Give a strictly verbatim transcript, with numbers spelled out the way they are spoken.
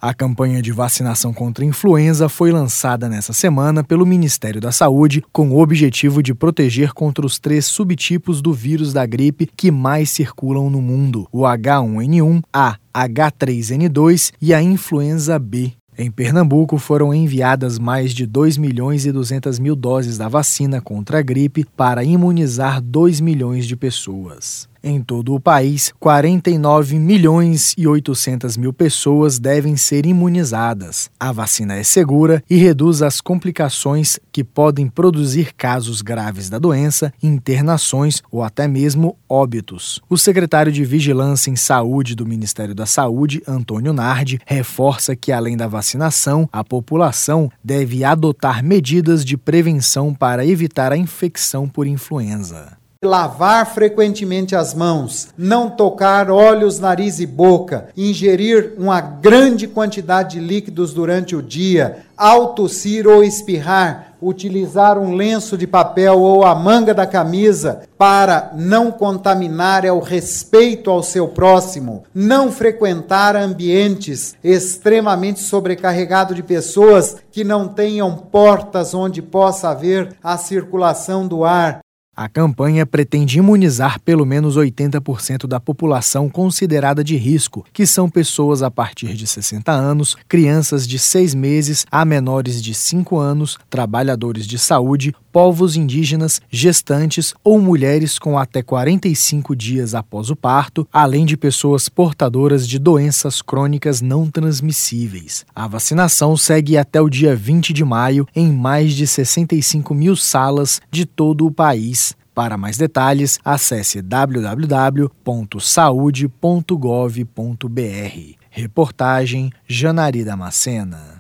A campanha de vacinação contra a influenza foi lançada nesta semana pelo Ministério da Saúde com o objetivo de proteger contra os três subtipos do vírus da gripe que mais circulam no mundo: o agá um ene um, a agá três ene dois e a influenza B. Em Pernambuco, foram enviadas mais de dois milhões e duzentas mil doses da vacina contra a gripe para imunizar dois milhões de pessoas. Em todo o país, quarenta e nove milhões e oitocentas mil pessoas devem ser imunizadas. A vacina é segura e reduz as complicações que podem produzir casos graves da doença, internações ou até mesmo óbitos. O secretário de Vigilância em Saúde do Ministério da Saúde, Antônio Nardi, reforça que, além da vacinação, a população deve adotar medidas de prevenção para evitar a infecção por influenza. Lavar frequentemente as mãos, não tocar olhos, nariz e boca, ingerir uma grande quantidade de líquidos durante o dia, ao tossir ou espirrar, utilizar um lenço de papel ou a manga da camisa para não contaminar é o respeito ao seu próximo, não frequentar ambientes extremamente sobrecarregados de pessoas que não tenham portas onde possa haver a circulação do ar. A campanha pretende imunizar pelo menos oitenta por cento da população considerada de risco, que são pessoas a partir de sessenta anos, crianças de seis meses a menores de cinco anos, trabalhadores de saúde, povos indígenas, gestantes ou mulheres com até quarenta e cinco dias após o parto, além de pessoas portadoras de doenças crônicas não transmissíveis. A vacinação segue até o dia vinte de maio em mais de sessenta e cinco mil salas de todo o país. Para mais detalhes, acesse w w w ponto saude ponto gov ponto b r. Reportagem Janari Damascena.